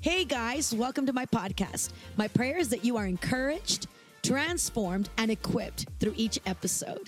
Hey guys, welcome to my podcast. My prayer is that you are encouraged, transformed, and equipped through each episode.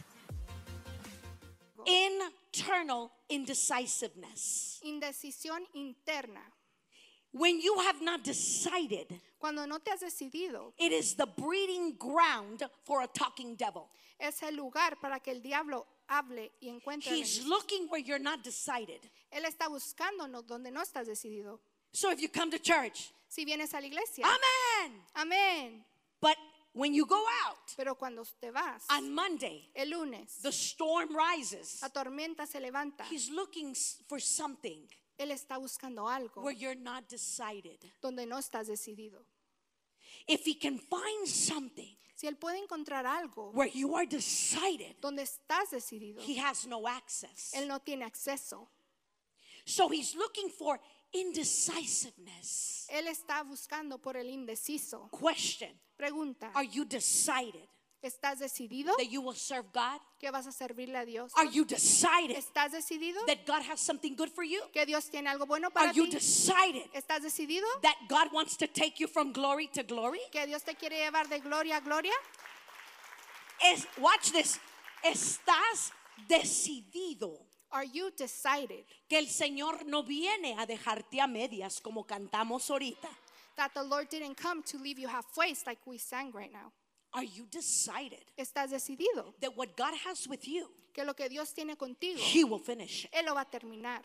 Internal indecisiveness. Indecisión interna. When you have not decided, Cuando no te has decidido, it is the breeding ground for a talking devil. es el lugar para que el diablo hable y encuentre. He's looking where you're not decided. Él está buscándonos donde no estás decidido. So if you come to church, Si vienes a la iglesia, amen. amén. But when you go out Pero cuando te vas, on Monday, el lunes, the storm rises. la tormenta se levanta. He's looking for something Él está buscando algo where you're not decided. donde no estás decidido. If he can find something Si él puede encontrar algo where you are decided, donde estás decidido, he has no access. él no tiene acceso. So he's looking for indecisiveness. Él está buscando por el indeciso. Question: Pregunta, are you decided ¿estás decidido that you will serve God? que vas a servirle a Dios? Are you decided ¿Estás decidido that God has something good for you? que Dios tiene algo bueno Are para you ti? decided ¿Estás decidido that God wants to take you from glory to glory? que Dios te quiere llevar de gloria a gloria? Watch this. Estás decidido Are you decided que el Señor no viene a dejarte a medias como cantamos ahorita. that the Lord didn't come to leave you halfway like we sang right now? Are you decided ¿Estás decidido that what God has with you, que lo que Dios tiene contigo, He will finish? Él lo va a terminar?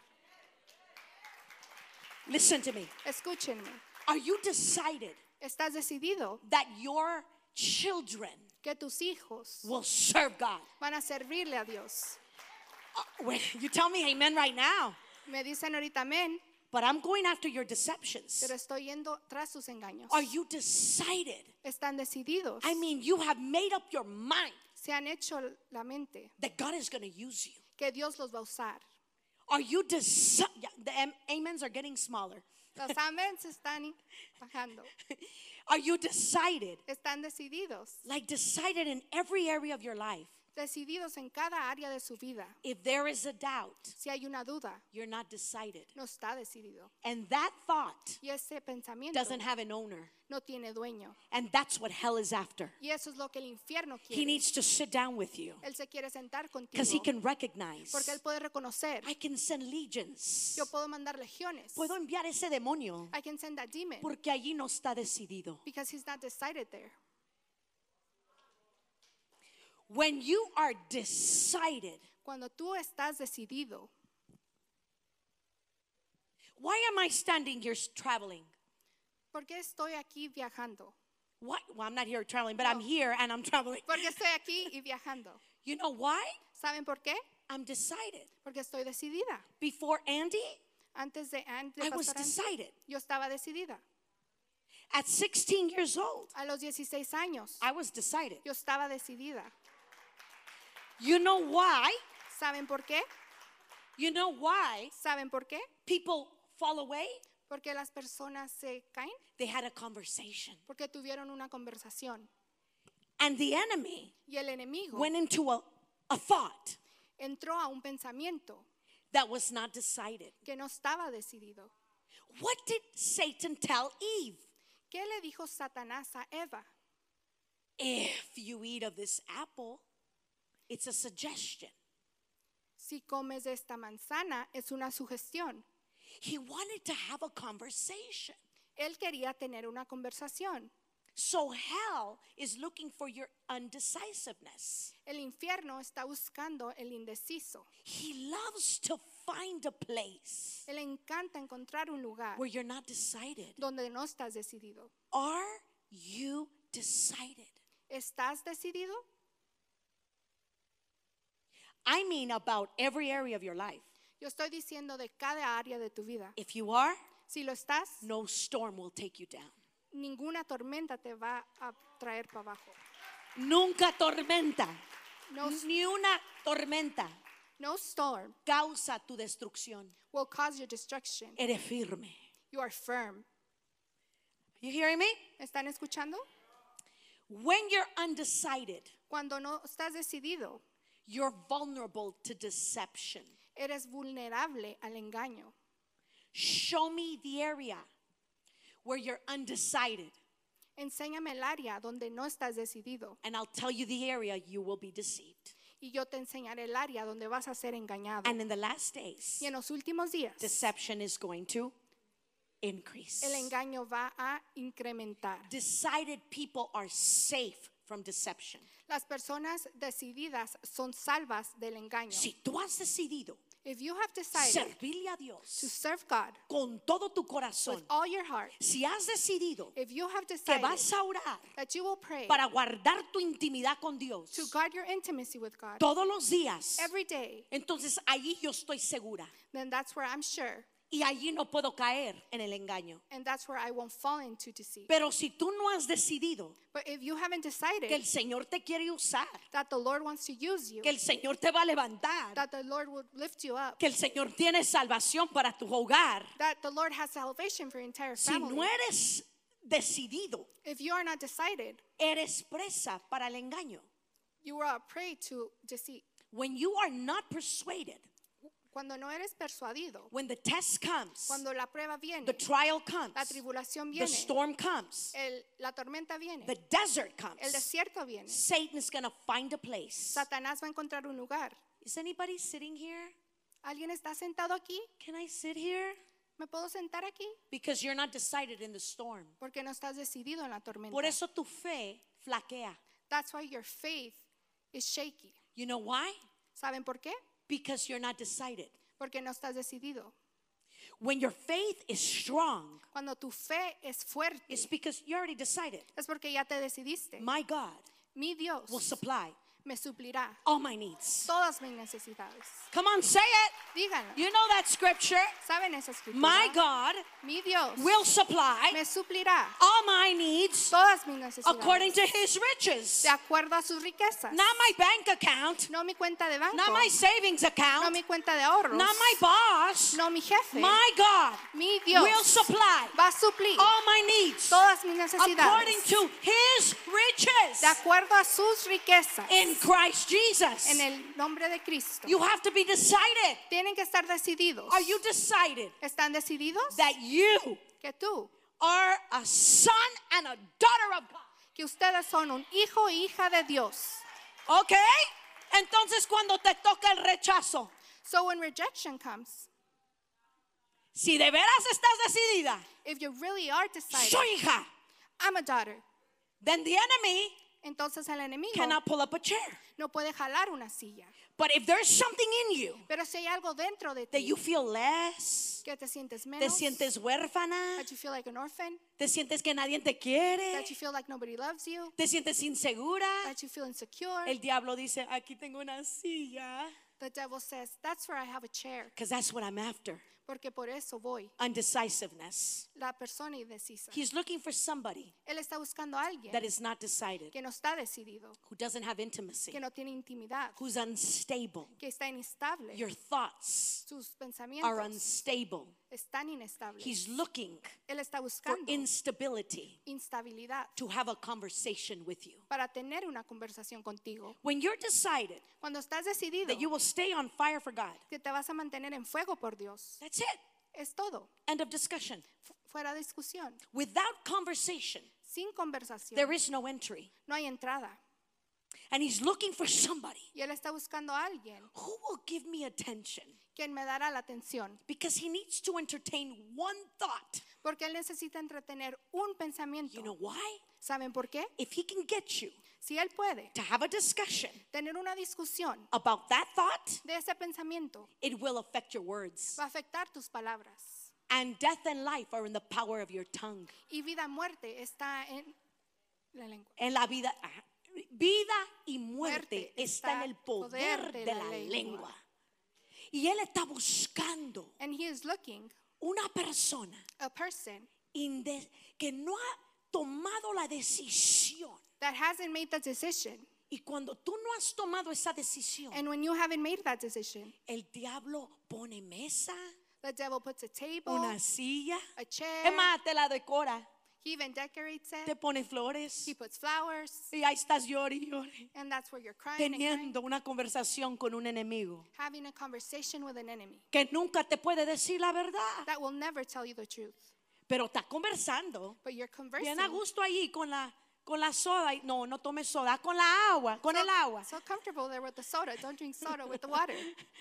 Listen to me. Escúchenme. Are you decided ¿Estás decidido that your children que tus hijos will serve God? van a servirle a Dios? Wait, you tell me amen right now. Me dicen ahorita amén, But I'm going after your deceptions. pero estoy yendo tras sus engaños. Are you decided? ¿Están decididos? I mean, you have made up your mind Se han hecho la mente that God is going to use you. que Dios los va a usar. Are you decided? The amens are getting smaller. Los améns están bajando. Are you decided? Están decididos. Like decided in every area of your life. Decididos en cada área de su vida. If there is a doubt, Si hay una duda, you're not decided. no está decidido. And that thought Y ese pensamiento doesn't have an owner. no tiene dueño. And that's what hell is after. Y eso es lo que el infierno He quiere. needs to sit down with you Él se quiere sentar because he contigo can recognize. porque él puede reconocer. I can send legions. Yo puedo mandar legiones. Puedo enviar ese demonio I can send a demon porque allí no está decidido. because he's not decided there. When you are decided, Cuando tú estás decidido, why am I standing here traveling? ¿por qué estoy aquí viajando? What? Well, I'm not here traveling, but I'm here and I'm traveling. ¿Por qué estoy aquí y viajando? You know why? ¿Saben por qué? I'm decided. Porque estoy decidida. Before Andy, Antes de I was Pastor Andy, decided. yo estaba decidida. At 16 years old, A los 16 años, I was decided. yo estaba decidida. You know why? ¿Saben por qué? You know why ¿Saben por qué? people fall away? Porque las personas se caen, They had a conversation. porque tuvieron una conversación. And the enemy Y el enemigo went into a thought entró a un pensamiento that was not decided. que no estaba decidido. What did Satan tell Eve? ¿Qué le dijo Satanás a Eva? If you eat of this apple, it's a suggestion. Si comes de esta manzana, es una sugestión. He wanted to have a conversation. Él quería tener una conversación. So hell is looking for your undecisiveness. El infierno está buscando el indeciso. He loves to find a place Él le encanta encontrar un lugar where you're not decided. donde no estás decidido. Are you decided? ¿Estás decidido? I mean about every area of your life. Yo estoy diciendo de cada área de tu vida. If you are, Si lo estás, no storm will take you down. ninguna tormenta te va a traer para abajo. Nunca tormenta, No, ni una tormenta no storm causa tu destrucción. will cause your destruction. Eres firme. You are firm. You hearing me? ¿Están escuchando? When you're undecided, Cuando no estás decidido, you're vulnerable to deception. eres vulnerable al engaño. Show me the area where you're undecided. Enséñame el área donde no estás decidido. And I'll tell you the area you will be deceived. Y yo te enseñaré el área donde vas a ser engañado. And in the last days, Y en los últimos días, deception is going to increase. el engaño va a incrementar. Decided people are safe from deception. Las personas decididas son salvas del engaño. Si tú has decidido If you have decided servirle a to Dios serve God con todo tu with corazón, all your heart, si has decidido if you have que decided vas a orar that you will pray para guardar tu intimidad con Dios to guard your intimacy with God todos los días, every day, entonces allí yo estoy segura then that's where I'm sure, y allí no puedo caer en el engaño. and that's where I won't fall into deceit. Pero si tú no has decidido But if you haven't que decided el Señor te quiere usar, that the Lord wants to use you, que el Señor te va a levantar, that the Lord will lift you up, que el Señor tiene salvación para tu hogar, that the Lord has salvation for your entire si family, no eres decidido, if you are not decided, eres presa para el engaño. you are a prey to deceit. When you are not persuaded, Cuando no eres persuadido, when the test comes, cuando la prueba viene, the trial comes, la tribulación the viene, storm comes, la tormenta viene, the desert el comes, desierto viene, Satan is going to find a place. Satanás va a encontrar un lugar. Is anybody sitting here? ¿Alguien está sentado aquí? Can I sit here? ¿Me puedo sentar aquí? Because you're not decided in the storm. Porque no estás decidido en la tormenta. Por eso tu fe flaquea. That's why your faith is shaky. You know why? ¿Saben por qué? Because you're not decided. Porque no estás decidido. When your faith is strong, Cuando tu fe es fuerte, it's because you already decided. es porque ya te decidiste. My God Mi Dios will supply me suplirá all my needs. todas mis necesidades. Come on, say it. Díganlo. You know that scripture. ¿Saben esa escritura? My God Mi Dios will supply me suplirá all my needs todas mis necesidades. according to his riches. De acuerdo a sus riquezas. Not my bank account, No mi cuenta de banco. not my savings No account, mi cuenta de ahorros. not my boss. No mi jefe. My God Mi Dios will supply va a suplir all my needs todas mis according necesidades to his riches de acuerdo a sus riquezas in Christ Jesus. en el nombre de Cristo. You have to be decided. Tienen que estar decididos. Are you decided ¿Están decididos? that you Que tú, are a son and a daughter of God? que ustedes son un hijo e hija de Dios. Okay? Entonces cuando te toca el rechazo, So when rejection comes, si de veras estás decidida, if you really are decided, soy hija, I'm a daughter, then the enemy entonces el enemigo cannot pull up a chair. no puede jalar una silla. But if there's something in you Pero si hay algo dentro de that ti you feel less, que te sientes te menos, sientes huérfana, that you feel like an orphan, te sientes que nadie te quiere, that you feel like nobody loves you, te sientes insegura, that you feel insecure, el diablo dice, aquí tengo una silla. the devil says, that's where I have a chair, Because that's what I'm after. porque por eso voy. Undecisiveness. La persona indecisa. He's looking for somebody Él está buscando a alguien that is not decided, que no está decidido, who doesn't have intimacy, que no tiene intimidad, who's unstable. que está inestable. Your thoughts Sus are pensamientos unstable. están inestables. He's looking Él está for buscando instability instabilidad to have a conversation with you. para tener una conversación contigo. When you're decided Cuando estás decidido that you will stay on fire for God, que te vas a mantener en fuego por Dios, that's it. es todo. End of discussion. Fuera discusión. Without conversation, Sin conversación there is no entry. no hay entrada. And he's looking for somebody Y Él está buscando a alguien who will give me attention, quien me dará la atención. because he needs to entertain one thought. Porque Él necesita entretener un pensamiento. You know why? ¿Saben por qué? If he can get you Si Él puede to have a discussion tener una discusión about that thought, de ese pensamiento, it will affect your words. va a afectar tus palabras. And death and life are in the power of your tongue. Y vida y muerte está en la lengua. En la vida, vida y muerte Muerte está en está el poder de la lengua. Y él está buscando And He is looking una persona a person que no ha tomado la decisión. that hasn't made that decision. Y cuando tú no has tomado esa decisión, And when you haven't made that decision, el diablo pone mesa, the devil puts a table, una silla, a chair. es más, te la decora, He even decorates te it. pone flores. He puts flowers. Y ahí estás llore y llore, And that's where you're crying and crying, teniendo una conversación con un enemigo having a conversation with an enemy que nunca te puede decir la verdad. that will never tell you the truth. Pero está conversando. but you're conversing. Bien a gusto ahí con la soda. No, no tome soda, con la agua, con el agua. So comfortable there with the soda. Don't drink soda with the water.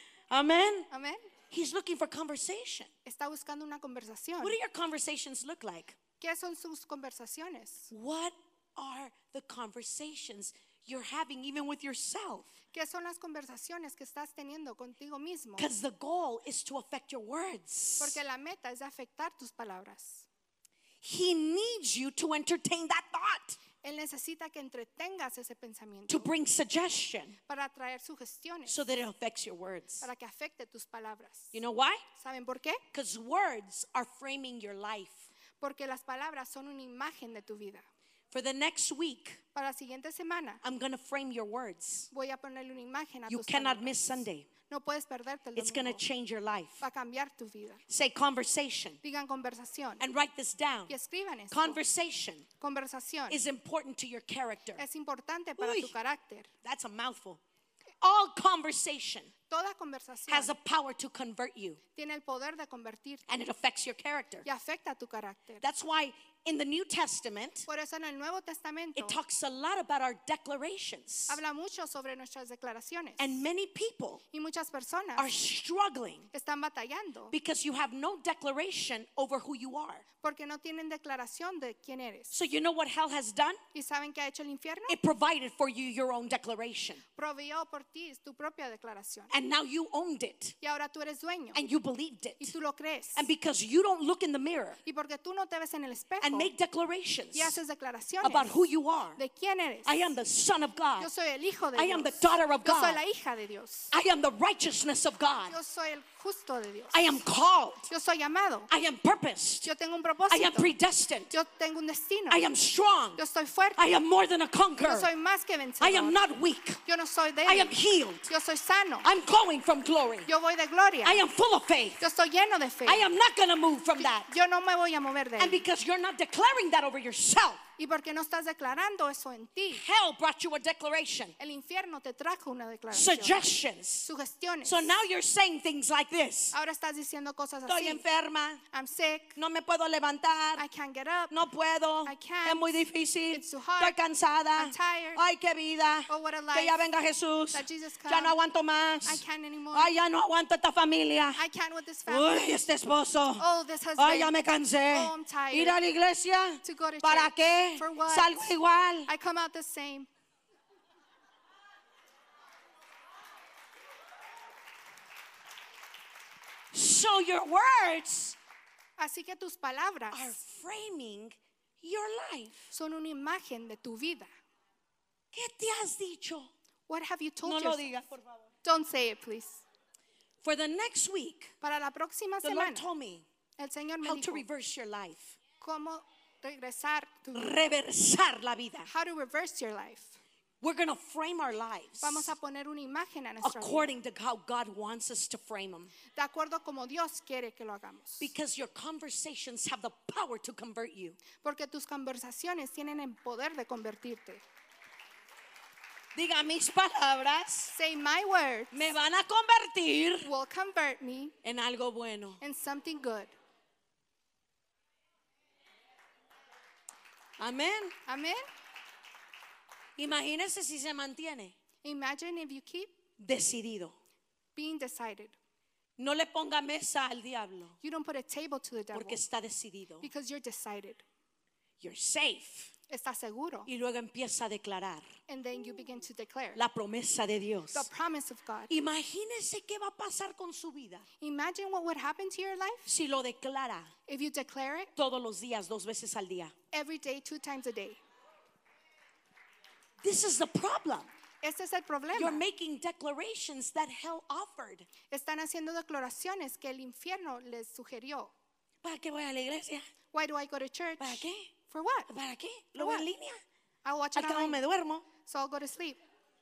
Amen. Amen. He's looking for conversation. Está buscando una conversación. What do your conversations look like? ¿Qué son sus conversaciones? What are the conversations you're having even with yourself? ¿Qué son las conversaciones que estás teniendo contigo mismo? Because the goal is to affect your words. Porque la meta es de afectar tus palabras. He needs you to entertain that thought, Él necesita que entretengas ese pensamiento to bring suggestion para traer sugestiones, so that it affects your words. para que afecte tus palabras. You know why? ¿Saben por qué? Because words are framing your life. Porque las palabras son una imagen de tu vida. For the next week, Para la siguiente semana I'm going to frame your words. voy a ponerle una imagen a You tus cannot palabras. miss Sunday. No puedes perderte el It's going to domingo. change your life. Va a cambiar tu vida. Say conversation Digan conversación and write this down. y escriban esto. Conversation Conversación is important to your character. es importante para Uy. tu carácter. That's a mouthful. All conversation Toda conversación has a power to convert you, tiene el poder de convertirte and it affects your character. y afecta tu carácter. That's why in the New Testament, Por eso en el Nuevo Testamento it talks a lot about our declarations. habla mucho sobre nuestras declaraciones. And many people Y muchas personas are struggling están batallando because you have no declaration over who you are. porque no tienen declaración de quién eres. So you know what hell has done? ¿Y saben qué ha hecho el infierno? It provided for you your own declaration. Proveyó por ti tu propia declaración. And now you owned it Y ahora tú eres dueño and you believed y it. tú lo crees. And because you don't look in the mirror Y porque tú no te ves en el espejo and make declarations y haces declaraciones about who you are. de quién eres. I am the son of God. Yo soy el hijo de I Dios. am the daughter of Yo soy God. la hija de Dios. I am the righteousness of God. Yo soy el justo de Dios. I am called. Yo soy llamado. I am purposed. Yo tengo un I am propósito. predestined. Yo tengo un destino. I am strong. Yo estoy fuerte. I am more than a Yo conqueror. soy más que I vencedor. am not weak. Yo no soy I am débil. healed. Yo soy sano. I'm going from glory. Yo voy de gloria. I am full of faith. Yo estoy lleno de fe. I am not going to move from that. Yo no me voy a mover de And él. because you're not declaring that over yourself, Y porque no estás declarando eso en ti, hell brought you a declaration, el infierno te trajo una declaración. suggestions. Sugestiones. So now you're saying things like this. Ahora estás diciendo cosas Estoy así. enferma, I'm sick. no me puedo levantar, I can't get up. no puedo, I can't. es muy difícil, It's too hard. estoy cansada, I'm tired. ay qué vida, Oh, what a que ya life. venga Jesús, That Jesus ya come. no aguanto más, I can't anymore. ay ya no aguanto esta familia, I can't with this family. uy este esposo, Oh, this husband. ay ya me cansé, Oh, I'm tired. ir a la iglesia, To go to ¿para church. qué? For what? Salgo igual. I come out the same. So your words Así que tus palabras are framing your life. son una imagen de tu vida. ¿Qué te has dicho? What have you told No lo yourself? digas, por favor. Don't say it, please. For the next week, Para la próxima the Lord semana, told me el Señor me how to dijo reverse your life. cómo regresar tu vida. Reversar la vida. How to reverse your life. We're going to frame our lives Vamos a poner una imagen a nuestra vida. according to how God wants us to frame them. De acuerdo como Dios quiere que lo hagamos. Because your conversations have the power to convert you. Porque tus conversaciones tienen el poder de convertirte. Diga, mis palabras Say my words me van a convertir will convert me en algo bueno. in something good. Amén. Amen. Imagínese si se mantiene Imagine if you keep decidido. being decided. No le ponga mesa al diablo You don't put a table to the devil porque está decidido. because you're decided. You're safe. Estás seguro. Y luego empieza a declarar And then you begin to declare la promesa de Dios. the promise of God. Imagínese qué va a pasar con su vida Imagine what would happen to your life si lo declara if you declare it todos los días, 2 veces al día. every day, 2 times a day. This is the problem. Este es el You're problema. making declarations that hell offered. Están haciendo declaraciones que el infierno les sugirió. ¿Para qué voy a la iglesia? Why do I go to church? ¿Para qué? For what? ¿Para qué? ¿Lo For veo en what? línea? I'll watch Al it cabo me online, duermo. so I'll go to sleep.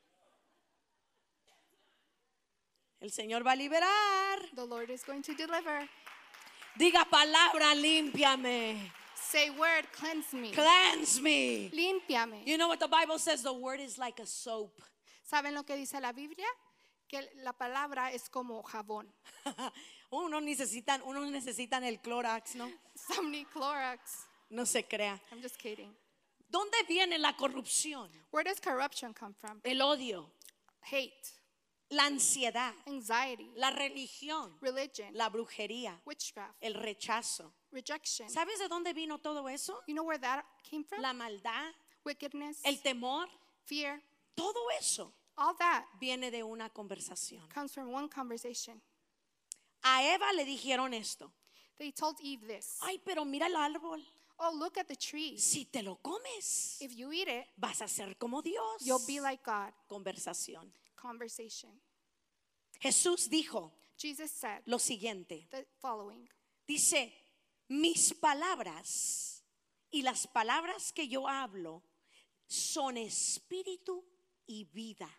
El Señor va a liberar. The Lord is going to deliver. Diga palabra, límpiame. Say word, cleanse me. Cleanse me. Límpiame. You know what the Bible says? The word is like a soap. ¿Saben lo que dice la Biblia? Que la palabra es como jabón. Unos necesitan el Clorox, ¿no? Some need Clorox. No se crea. I'm just kidding. ¿Dónde viene la corrupción? Where does corruption come from? El odio, Hate, la ansiedad, anxiety, la religión, religion, la brujería, witchcraft, el rechazo. rejection. ¿Sabes de dónde vino todo eso? You know where that came from? La maldad, Wickedness, el temor, fear, todo eso all that viene de una conversación. comes from one conversation. A Eva le dijeron esto. They told Eve this. Ay, pero mira el árbol. Oh, look at the tree. Si te lo comes, If you eat it, vas a ser como Dios. you'll be like God. Conversación. Conversation. Jesús dijo Jesus said lo siguiente. the following. Dice, mis palabras y las palabras que yo hablo son espíritu y vida.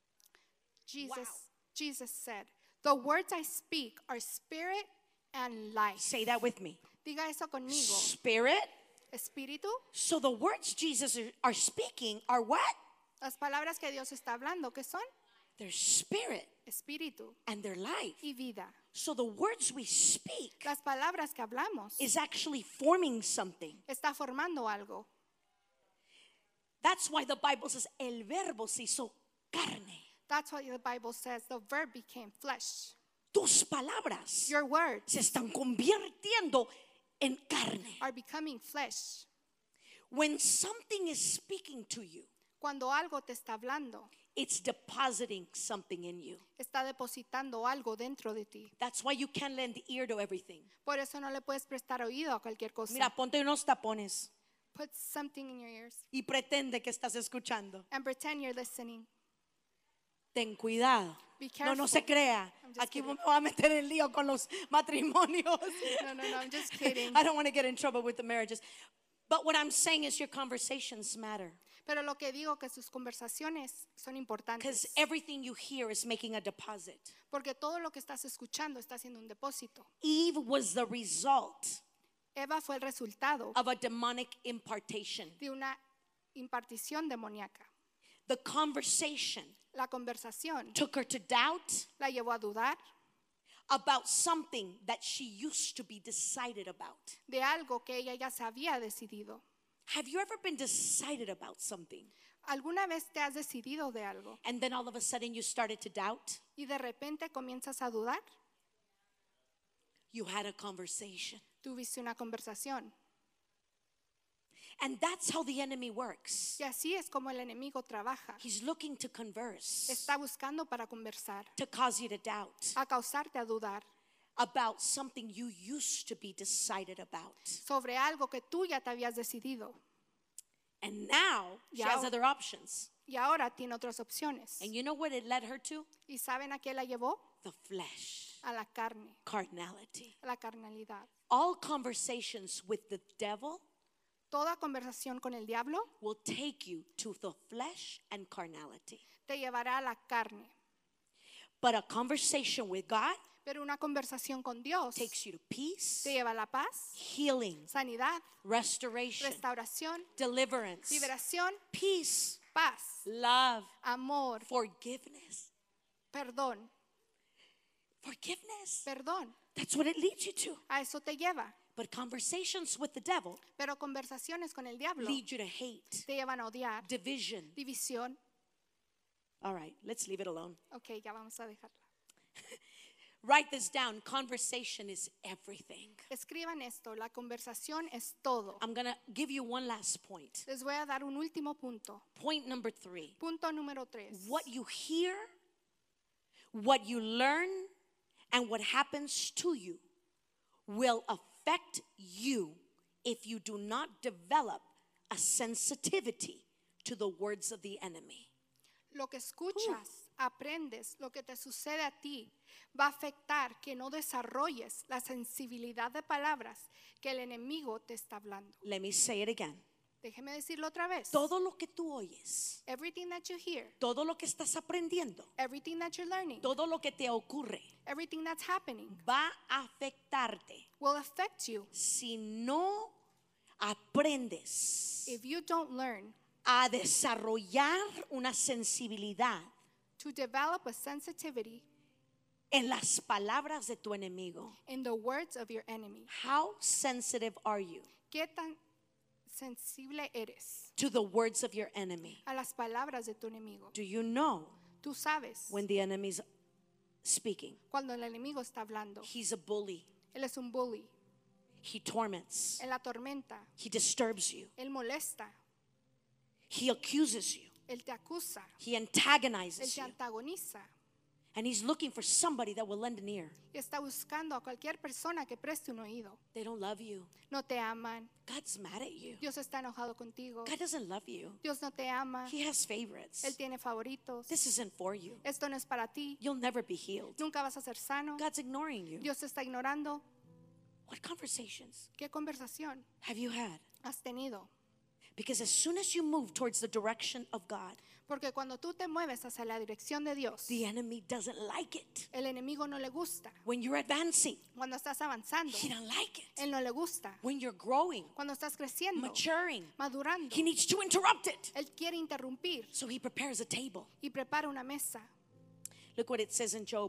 Jesus said, the words I speak are spirit and life. Say that with me. Diga eso conmigo. Spirit. Espíritu. So the words Jesus are speaking are what? Las palabras que Dios está hablando, ¿qué son? They're spirit Espíritu and their life. y vida. So the words we speak Las palabras que hablamos is actually forming something. está formando algo. That's why the Bible says el verbo se hizo carne. That's what the Bible says. The verb became flesh. Tus palabras Your words se están convirtiendo en carne. are becoming flesh. When something is speaking to you, Cuando algo te está hablando, it's depositing something in you. está depositando algo dentro de ti. That's why you can't lend ear to everything. Por eso no le puedes prestar oído a cualquier cosa. Mira, ponte unos tapones Put something in your ears y pretende que estás escuchando. and pretend you're listening. Ten cuidado. Be No, no careful. se crea. I'm just Aquí kidding. me voy a meter en lío con los matrimonios. No, I'm just kidding. I don't want to get in trouble with the marriages. But what I'm saying is your conversations matter. Pero lo que digo que sus conversaciones son Because importantes. everything you hear is making a deposit. Porque todo lo que estás escuchando está haciendo un depósito. Eve was the result Eva fue el resultado of a demonic impartation. de una impartición demoníaca. The conversation La conversación took her to doubt la llevó a dudar about something that she used to be decided about. de algo que ella ya se había decidido. Have you ever been decided about something ¿Alguna vez te has decidido de algo and then all of a sudden you started to doubt? y de repente comienzas a dudar? You had a conversation. Tuviste una conversación. And that's how the enemy works. Y así es como el enemigo trabaja. He's looking to converse, Está buscando para conversar, to cause you to doubt a causarte a dudar about something you used to be decided about. sobre algo que tú ya te habías decidido. And now she has ahora- other options. Y ahora tiene otras opciones. And you know what it led her to? ¿Y saben a qué la llevó? The flesh, A la carne, carnality. a la carnalidad. All conversations with the devil Toda conversación con el diablo will take you to the flesh and carnality. te llevará a la carne. But a conversation with God Pero una conversación con Dios takes you to peace, te lleva a la paz, healing, sanidad, restoration, restauración, deliverance, liberación, peace, paz, love, amor, forgiveness. perdón, Forgiveness. perdón. That's what it leads you to. A eso te lleva. But conversations with the devil Pero conversaciones con el diablo lead you to hate, te llevan a odiar, division. división. All right, let's leave it alone. Ok, ya vamos a dejarla. Write this down. Conversation is everything. Escriban esto, la conversación es todo. I'm going to give you one last point. Les voy a dar un último punto. Point number 3. Punto número 3. What you hear, what you learn, and what happens to you will affect you if you do not develop a sensitivity to the words of the enemy. Lo que escuchas, aprendes, lo que te sucede a ti, va a afectar que no desarrolles la sensibilidad de palabras que el enemigo te está hablando. Let me say it again. Déjeme decirlo otra vez. Todo lo que tú oyes, Everything that you hear, todo lo que estás aprendiendo, everything that you're learning, todo lo que te ocurre everything that's happening va a afectarte will affect you si no aprendes if you don't learn a desarrollar una sensibilidad to develop a sensitivity en las palabras de tu enemigo. in the words of your enemy. How sensitive are you ¿Qué tan sensible eres to the words of your enemy? a las palabras de tu enemigo? Do you know Tú sabes when the enemy's speaking? cuando el enemigo está hablando. He's a bully. Él es un bully. He torments. Él atormenta. He disturbs you. Él molesta. He accuses you. Él te acusa. He Él antagonizes te you. antagoniza. And he's looking for somebody that will lend an ear. Y está buscando a cualquier persona que preste un oído. They don't love you. No te aman. God's mad at you. Dios está enojado contigo. God doesn't love you. Dios no te ama. He has favorites. Él tiene favoritos. This isn't for you. Esto no es para ti. You'll never be healed. Nunca vas a ser sano. God's ignoring you. Dios te está ignorando. What conversations ¿Qué conversación have you had? has tenido? Because as soon as you move towards the direction of God, Porque cuando tú te mueves hacia la dirección de Dios, the enemy doesn't like it. el enemigo no le gusta. When you're advancing, Cuando estás avanzando, he don't like it. él no le gusta. When you're growing, Cuando estás creciendo, maturing, madurando, he needs to interrupt it. él quiere interrumpir So he prepares a table. y prepara una mesa. Look what it says in Job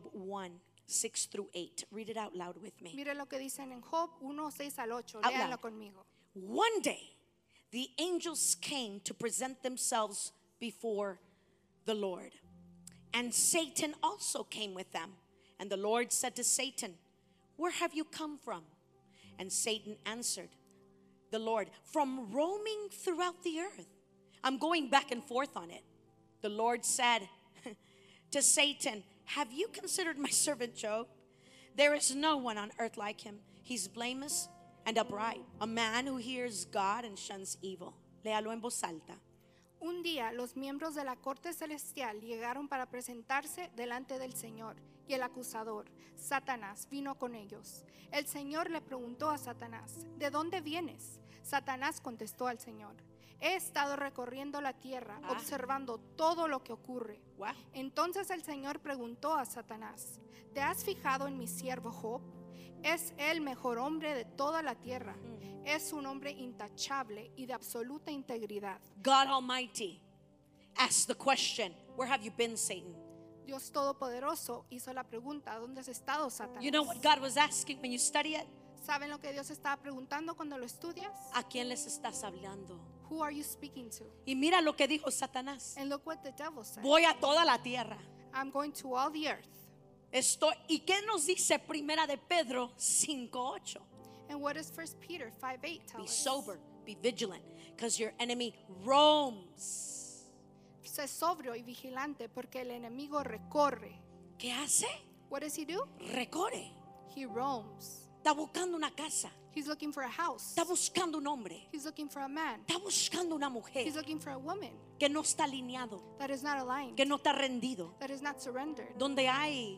1:6-8. Read it out loud with me. Mire lo que dicen en Job 1, 6 al 8. Out Léanlo loud. conmigo. One day, the angels came to present themselves before the Lord. And Satan also came with them. And the Lord said to Satan, "Where have you come from?" And Satan answered the Lord, "From roaming throughout the earth. I'm going back and forth on it." The Lord said to Satan, "Have you considered my servant Job? There is no one on earth like him. He's blameless and upright, a man who hears God and shuns evil." Léalo en voz alta. Un día los miembros de la corte celestial llegaron para presentarse delante del Señor y el acusador, Satanás, vino con ellos. El Señor le preguntó a Satanás, ¿de dónde vienes? Satanás contestó al Señor, he estado recorriendo la tierra, observando todo lo que ocurre. Wow. Entonces el Señor preguntó a Satanás, ¿te has fijado en mi siervo Job? Es el mejor hombre de toda la tierra. Es un hombre intachable y de absoluta integridad. God Almighty asked the question, "Where have you been, Satan?" Dios Todopoderoso hizo la pregunta, ¿dónde has estado, Satanás? You know what God was asking when you study it? ¿Saben lo que Dios estaba preguntando cuando lo estudias? ¿A quién les estás hablando? Who are you speaking to? Y mira lo que dijo Satanás. And look what the devil said. Voy a toda la tierra. I'm going to all the earth. ¿Y qué nos dice Primera de Pedro 5:8? And what does 1 Peter 5:8 tell Be us? sober, be vigilant, because your enemy roams. Sé sobrio y vigilante porque el enemigo recorre. ¿Qué hace? What does he do? Recorre. He roams. Está buscando una casa. He's looking for a house. Está buscando un hombre. He's looking for a man. Está buscando una mujer He's looking for a woman que no está alineado, that is not aligned, que no está rendido, that is not surrendered, donde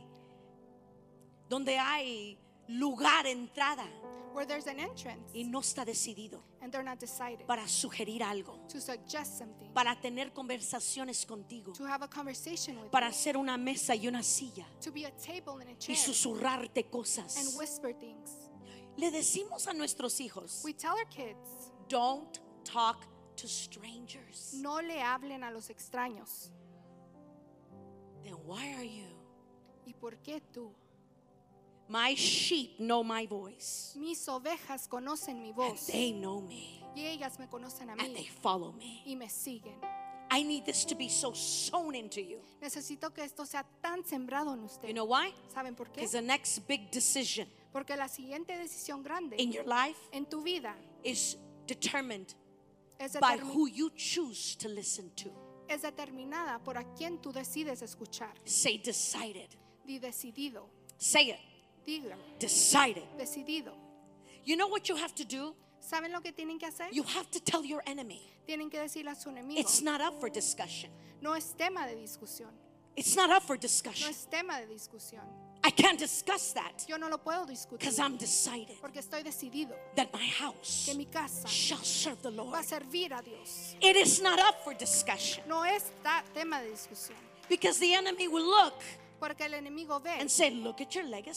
hay lugar, entrada, where there's an entrance y no está decidido and they're not decided para sugerir algo, to suggest something, para tener conversaciones contigo, to have a conversation with para you, hacer una mesa y una silla to be a table and a y chair susurrarte and cosas. whisper things. Le decimos a nuestros hijos, We tell our kids, don't talk to strangers. no le hablen a los extraños. Then why are you? ¿Y por qué tú? My sheep know my voice. Mis ovejas conocen mi And voz they know me. y ellas me conocen a And they mí follow me. y me siguen. I need this to be so sown into you. Necesito que esto sea tan sembrado en usted. You know why? ¿Saben por qué? Because the next big decision Porque la siguiente decisión grande in your life en tu vida is determined es, by who you choose to listen to. es determinada por a quien tú decides escuchar. Say decided. Di decidido. Say it. Dígalo. Decided. Decidido. You know what you have to do? ¿Saben lo que tienen que hacer? You have to tell your enemy. Tienen que decirle a su enemigo. It's not up for discussion. No es tema de discusión. It's not up for No discussion. es tema de discusión. I can't discuss that Yo no lo puedo discutir. because I'm decided Porque estoy decidido that my house que mi casa shall serve the va Lord. a servir a Dios. It is not up for discussion No es tema de discusión. because the enemy will look Porque el enemigo ve and say, look at your legacy.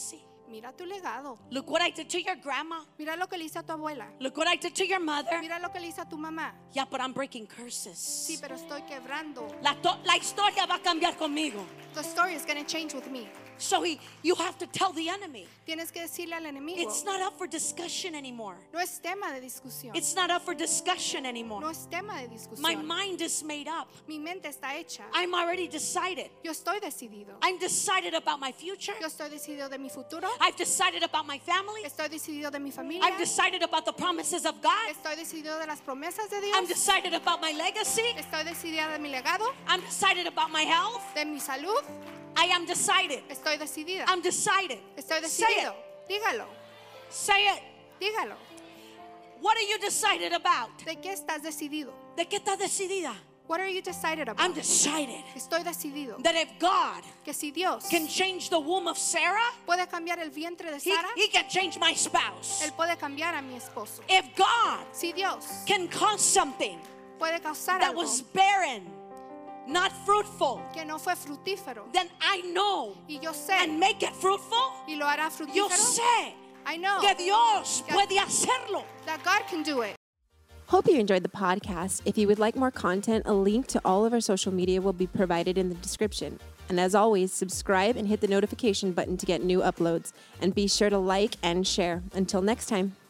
Mira tu legado. Look what I did to your grandma. Mira lo que le hice a tu abuela. Look what I did to your mother. Mira lo que le hice a tu mamá. Yeah, but I'm breaking Sí, curses. pero estoy quebrando. La historia va a cambiar conmigo. The story is going to change with me. So you have to tell the enemy. Tienes que decirle al enemigo. It's not up for discussion anymore. No es tema de discusión. It's not up for discussion No anymore. es tema de discusión. My mind is made up. Mi mente está hecha. I'm already decided. Yo estoy decidido. I'm decided about my future. Yo estoy decidido de mi futuro. I've decided about my family. Estoy decidido de mi familia. I've decided about the promises of God. Estoy decidido de las promesas de I'm Dios. decided about my legacy. Estoy decidida de mi legado, I'm decided about my health. de mi salud. I am decided. Estoy decidida. I'm decided. Estoy Say decidido. it. Dígalo. Say it. Dígalo. What are you decided about? ¿De qué estás decidido? ¿De qué estás decidida? What are you decided about? I'm decided Estoy decidido that if God que si Dios can change the womb of Sarah, puede cambiar el vientre de he Sara, can change my spouse. Él puede cambiar a mi esposo. If God Si Dios can cause something puede causar that algo was barren, not fruitful, que no fue fructífero then I know y yo sé and make it fruitful. y lo hará Yo fructífero, sé I know que Dios that- puede hacerlo. that God can do it. Hope you enjoyed the podcast. If you would like more content, a link to all of our social media will be provided in the description. And as always, subscribe and hit the notification button to get new uploads. And be sure to like and share. Until next time.